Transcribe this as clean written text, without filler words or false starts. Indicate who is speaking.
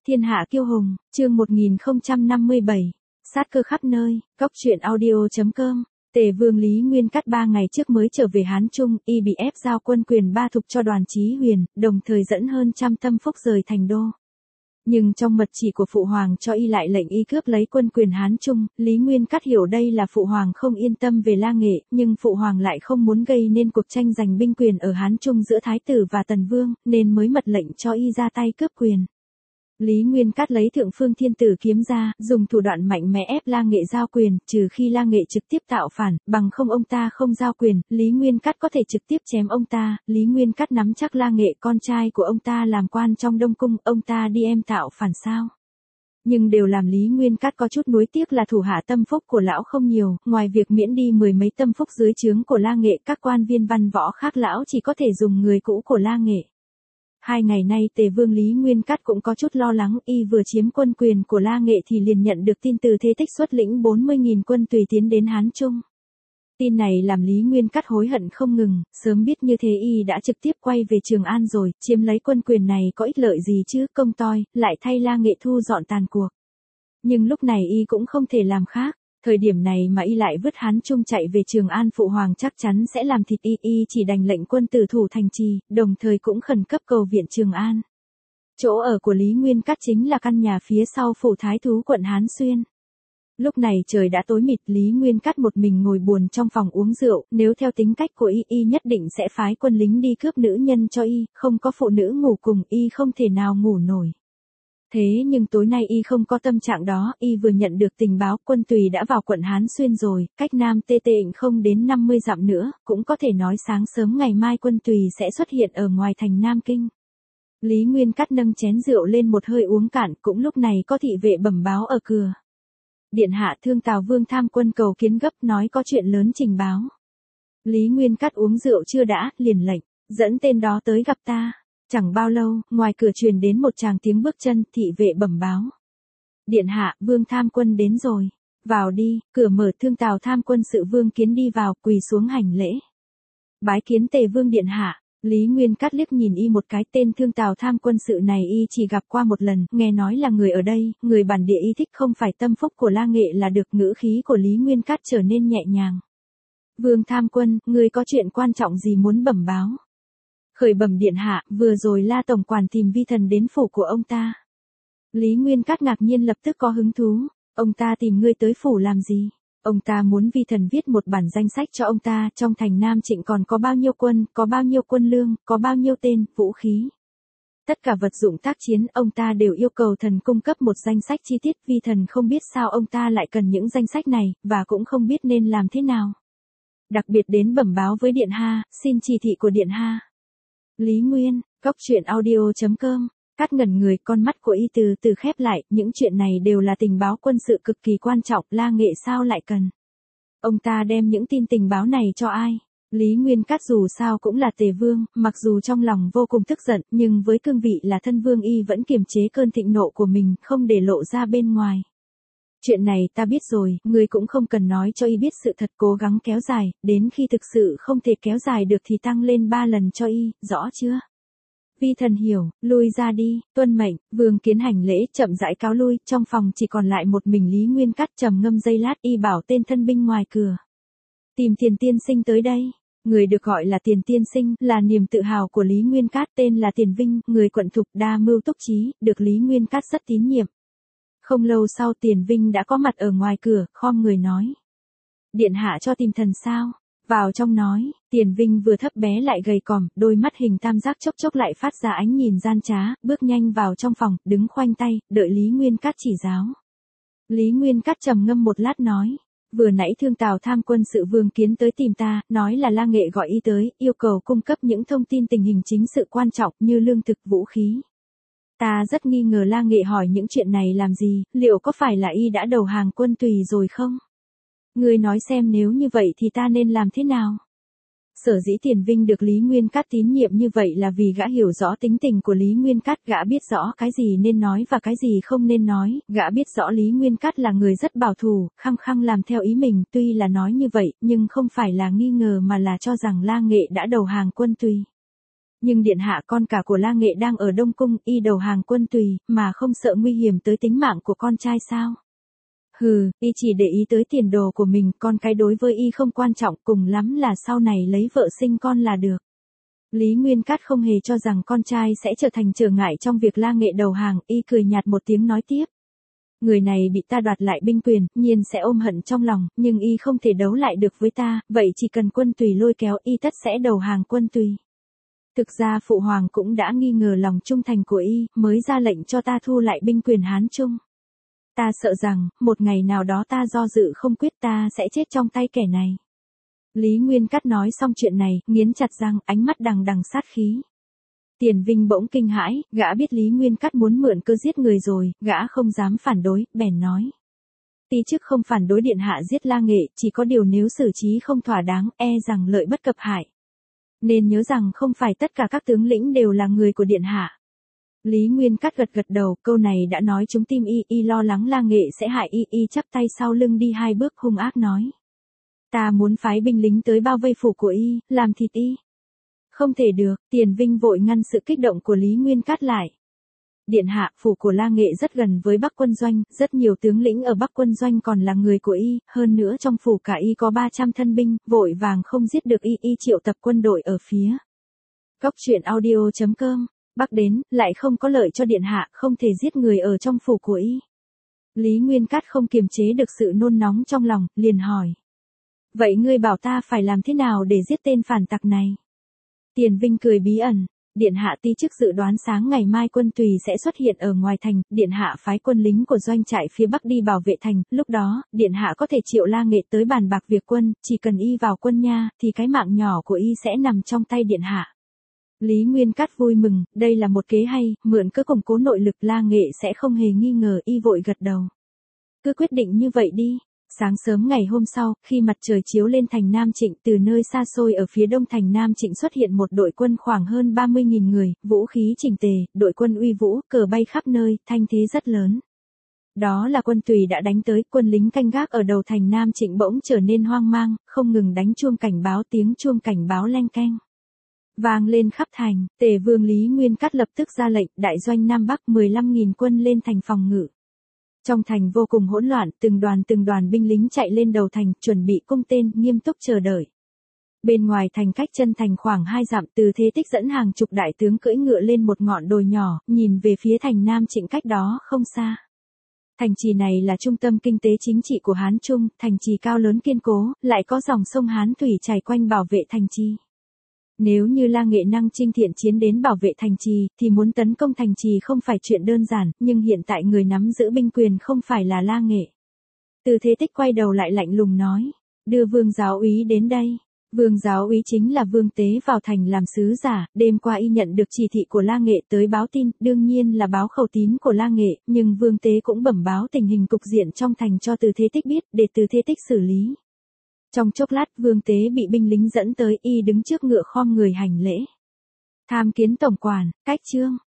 Speaker 1: Thiên hạ kiêu hùng, chương 1057, sát cơ khắp nơi, góc truyện audio.com. Tề Vương Lý Nguyên Cát 3 ngày trước mới trở về Hán Trung, y bị ép giao quân quyền ba thục cho Đoàn Chí Huyền, đồng thời dẫn hơn trăm tâm phúc rời thành đô. Nhưng trong mật chỉ của Phụ Hoàng cho y lại lệnh y cướp lấy quân quyền Hán Trung, Lý Nguyên Cát hiểu đây là Phụ Hoàng không yên tâm về La Nghệ, nhưng Phụ Hoàng lại không muốn gây nên cuộc tranh giành binh quyền ở Hán Trung giữa Thái tử và Tần Vương, nên mới mật lệnh cho y ra tay cướp quyền. Lý Nguyên Cát lấy Thượng Phương Thiên Tử kiếm ra, dùng thủ đoạn mạnh mẽ ép La Nghệ giao quyền, trừ khi La Nghệ trực tiếp tạo phản, bằng không ông ta không giao quyền, Lý Nguyên Cát có thể trực tiếp chém ông ta. Lý Nguyên Cát nắm chắc La Nghệ con trai của ông ta làm quan trong Đông Cung, ông ta đi em tạo phản sao? Nhưng đều làm Lý Nguyên Cát có chút nuối tiếc là thủ hạ tâm phúc của lão không nhiều, ngoài việc miễn đi mười mấy tâm phúc dưới trướng của La Nghệ, các quan viên văn võ khác lão chỉ có thể dùng người cũ của La Nghệ. 2 ngày nay Tề Vương Lý Nguyên Cát cũng có chút lo lắng, y vừa chiếm quân quyền của La Nghệ thì liền nhận được tin từ Thế Tích xuất lĩnh 40.000 quân tùy tiến đến Hán Trung. Tin này làm Lý Nguyên Cát hối hận không ngừng, sớm biết như thế y đã trực tiếp quay về Trường An rồi, chiếm lấy quân quyền này có ích lợi gì chứ, công toi, lại thay La Nghệ thu dọn tàn cuộc. Nhưng lúc này y cũng không thể làm khác. Thời điểm này mà y lại vứt Hán Trung chạy về Trường An, Phụ Hoàng chắc chắn sẽ làm thịt y chỉ đành lệnh quân tử thủ thành trì, đồng thời cũng khẩn cấp cầu viện Trường An. Chỗ ở của Lý Nguyên Cát chính là căn nhà phía sau phủ Thái Thú quận Hán Xuyên. Lúc này trời đã tối mịt, Lý Nguyên Cát một mình ngồi buồn trong phòng uống rượu, nếu theo tính cách của y nhất định sẽ phái quân lính đi cướp nữ nhân cho y, không có phụ nữ ngủ cùng y không thể nào ngủ nổi. Thế nhưng tối nay y không có tâm trạng đó, y vừa nhận được tình báo quân Tùy đã vào quận Hán Xuyên rồi, cách Nam Tê Tịnh không đến 50 dặm nữa, cũng có thể nói sáng sớm ngày mai quân Tùy sẽ xuất hiện ở ngoài thành Nam Kinh. Lý Nguyên Cát nâng chén rượu lên một hơi uống cạn, cũng lúc này có thị vệ bẩm báo ở cửa. Điện hạ, Thương Tào Vương tham quân cầu kiến gấp, nói có chuyện lớn trình báo. Lý Nguyên Cát uống rượu chưa đã, liền lệnh, dẫn tên đó tới gặp ta. Chẳng bao lâu, ngoài cửa truyền đến một tràng tiếng bước chân, thị vệ bẩm báo. Điện hạ, Vương tham quân đến rồi. Vào đi, cửa mở, Thương Tào tham quân sự Vương Kiến đi vào, quỳ xuống hành lễ. Bái kiến Tề Vương điện hạ. Lý Nguyên Cát liếc nhìn y một cái, tên Thương Tào tham quân sự này y chỉ gặp qua một lần, nghe nói là người ở đây, người bản địa y thích không phải tâm phúc của La Nghệ là được. Ngữ khí của Lý Nguyên Cát trở nên nhẹ nhàng. Vương tham quân, ngươi có chuyện quan trọng gì muốn bẩm báo? Khởi bẩm điện hạ, vừa rồi La tổng quản tìm vi thần đến phủ của ông ta. Lý Nguyên Cát ngạc nhiên lập tức có hứng thú. Ông ta tìm ngươi tới phủ làm gì? Ông ta muốn vi thần viết một bản danh sách cho ông ta, trong thành Nam Trịnh còn có bao nhiêu quân, có bao nhiêu quân lương, có bao nhiêu tên, vũ khí. Tất cả vật dụng tác chiến, ông ta đều yêu cầu thần cung cấp một danh sách chi tiết, vi thần không biết sao ông ta lại cần những danh sách này, và cũng không biết nên làm thế nào. Đặc biệt đến bẩm báo với điện hạ, xin chỉ thị của điện hạ. Lý Nguyên, góc truyện audio.com. Cát ngẩn người, con mắt của y từ từ khép lại, những chuyện này đều là tình báo quân sự cực kỳ quan trọng, La Nghệ sao lại cần. Ông ta đem những tin tình báo này cho ai? Lý Nguyên Cát dù sao cũng là Tề Vương, mặc dù trong lòng vô cùng tức giận, nhưng với cương vị là thân vương y vẫn kiềm chế cơn thịnh nộ của mình, không để lộ ra bên ngoài. Chuyện này ta biết rồi, ngươi cũng không cần nói cho y biết sự thật, cố gắng kéo dài, đến khi thực sự không thể kéo dài được thì tăng lên 3 lần cho y, rõ chưa? Vi thần hiểu, lui ra đi, tuân mệnh. Vương Kiến hành lễ, chậm rãi cáo lui, trong phòng chỉ còn lại một mình Lý Nguyên Cát. Trầm ngâm giây lát, y bảo tên thân binh ngoài cửa. Tìm Tiền tiên sinh tới đây. Người được gọi là Tiền tiên sinh, là niềm tự hào của Lý Nguyên Cát, tên là Tiền Vinh, người quận thục, đa mưu túc trí, được Lý Nguyên Cát rất tín nhiệm. Không lâu sau Tiền Vinh đã có mặt ở ngoài cửa, khom người nói. Điện hạ cho tìm thần sao? Vào trong nói, Tiền Vinh vừa thấp bé lại gầy còm, đôi mắt hình tam giác chốc chốc lại phát ra ánh nhìn gian trá, bước nhanh vào trong phòng, đứng khoanh tay, đợi Lý Nguyên Cát chỉ giáo. Lý Nguyên Cát trầm ngâm một lát nói, vừa nãy Thương Tào tham quân sự Vương Kiến tới tìm ta, nói là La Nghệ gọi y tới, yêu cầu cung cấp những thông tin tình hình chính sự quan trọng như lương thực, vũ khí. Ta rất nghi ngờ La Nghệ hỏi những chuyện này làm gì, liệu có phải là y đã đầu hàng quân Tùy rồi không? Ngươi nói xem nếu như vậy thì ta nên làm thế nào? Sở dĩ Tiền Vinh được Lý Nguyên Cát tín nhiệm như vậy là vì gã hiểu rõ tính tình của Lý Nguyên Cát, gã biết rõ cái gì nên nói và cái gì không nên nói, gã biết rõ Lý Nguyên Cát là người rất bảo thủ, khăng khăng làm theo ý mình, tuy là nói như vậy, nhưng không phải là nghi ngờ mà là cho rằng La Nghệ đã đầu hàng quân Tùy. Nhưng điện hạ con cả của La Nghệ đang ở Đông Cung, y đầu hàng quân tùy, mà không sợ nguy hiểm tới tính mạng của con trai sao? Hừ, y chỉ để ý tới tiền đồ của mình, con cái đối với y không quan trọng, cùng lắm là sau này lấy vợ sinh con là được. Lý Nguyên Cát không hề cho rằng con trai sẽ trở thành trở ngại trong việc La Nghệ đầu hàng, y cười nhạt một tiếng nói tiếp. Người này bị ta đoạt lại binh quyền, nhiên sẽ ôm hận trong lòng, nhưng y không thể đấu lại được với ta, vậy chỉ cần quân tùy lôi kéo y tất sẽ đầu hàng quân tùy. Thực ra Phụ Hoàng cũng đã nghi ngờ lòng trung thành của y, mới ra lệnh cho ta thu lại binh quyền Hán Trung. Ta sợ rằng, một ngày nào đó ta do dự không quyết ta sẽ chết trong tay kẻ này. Lý Nguyên Cát nói xong chuyện này, nghiến chặt răng, ánh mắt đằng đằng sát khí. Tiền Vinh bỗng kinh hãi, gã biết Lý Nguyên Cát muốn mượn cơ giết người rồi, gã không dám phản đối, bèn nói. Ti chức không phản đối điện hạ giết La Nghệ, chỉ có điều nếu xử trí không thỏa đáng, e rằng lợi bất cập hại. Nên nhớ rằng không phải tất cả các tướng lĩnh đều là người của điện hạ. Lý Nguyên Cát gật gật đầu, câu này đã nói trúng tim y lo lắng La Nghệ sẽ hại y chắp tay sau lưng đi 2 bước hung ác nói. Ta muốn phái binh lính tới bao vây phủ của y, làm thịt y. Không thể được, Tiền Vinh vội ngăn sự kích động của Lý Nguyên Cát lại. Điện hạ, phủ của La Nghệ rất gần với Bắc quân doanh, rất nhiều tướng lĩnh ở Bắc quân doanh còn là người của y, hơn nữa trong phủ cả y có 300 thân binh, vội vàng không giết được y triệu tập quân đội ở phía. Góc truyện audio.com, Bắc đến, lại không có lợi cho điện hạ, không thể giết người ở trong phủ của y. Lý Nguyên Cát không kiềm chế được sự nôn nóng trong lòng, liền hỏi. Vậy ngươi bảo ta phải làm thế nào để giết tên phản tặc này? Tiền Vinh cười bí ẩn. Điện hạ ti chức dự đoán sáng ngày mai quân tùy sẽ xuất hiện ở ngoài thành, điện hạ phái quân lính của doanh trại phía bắc đi bảo vệ thành, lúc đó, điện hạ có thể triệu La Nghệ tới bàn bạc việc quân, chỉ cần y vào quân nha, thì cái mạng nhỏ của y sẽ nằm trong tay điện hạ. Lý Nguyên Cát vui mừng, đây là một kế hay, mượn cớ củng cố nội lực La Nghệ sẽ không hề nghi ngờ, y vội gật đầu. Cứ quyết định như vậy đi. Sáng sớm ngày hôm sau, khi mặt trời chiếu lên thành Nam Trịnh, từ nơi xa xôi ở phía đông thành Nam Trịnh xuất hiện một đội quân khoảng hơn 30.000 người, vũ khí chỉnh tề, đội quân uy vũ, cờ bay khắp nơi, thanh thế rất lớn. Đó là quân tùy đã đánh tới, quân lính canh gác ở đầu thành Nam Trịnh bỗng trở nên hoang mang, không ngừng đánh chuông cảnh báo, tiếng chuông cảnh báo leng keng vang lên khắp thành. Tề Vương Lý Nguyên Cát lập tức ra lệnh, đại doanh Nam Bắc 15.000 quân lên thành phòng ngự. Trong thành vô cùng hỗn loạn, từng đoàn binh lính chạy lên đầu thành, chuẩn bị cung tên, nghiêm túc chờ đợi. Bên ngoài thành cách chân thành khoảng 2 dặm, Từ Thế Tích dẫn hàng chục đại tướng cưỡi ngựa lên một ngọn đồi nhỏ, nhìn về phía thành Nam Trịnh cách đó không xa. Thành trì này là trung tâm kinh tế chính trị của Hán Trung, thành trì cao lớn kiên cố, lại có dòng sông Hán Thủy chảy quanh bảo vệ thành trì. Nếu như La Nghệ năng chinh thiện chiến đến bảo vệ thành trì, thì muốn tấn công thành trì không phải chuyện đơn giản, nhưng hiện tại người nắm giữ binh quyền không phải là La Nghệ. Từ Thế Tích quay đầu lại lạnh lùng nói, đưa Vương giáo úy đến đây. Vương giáo úy chính là Vương Tế vào thành làm sứ giả, đêm qua y nhận được chỉ thị của La Nghệ tới báo tin, đương nhiên là báo khẩu tín của La Nghệ, nhưng Vương Tế cũng bẩm báo tình hình cục diện trong thành cho Từ Thế Tích biết, để Từ Thế Tích xử lý. Trong chốc lát Vương Tế bị binh lính dẫn tới, y đứng trước ngựa khom người hành lễ. Tham kiến tổng quản, cách trương.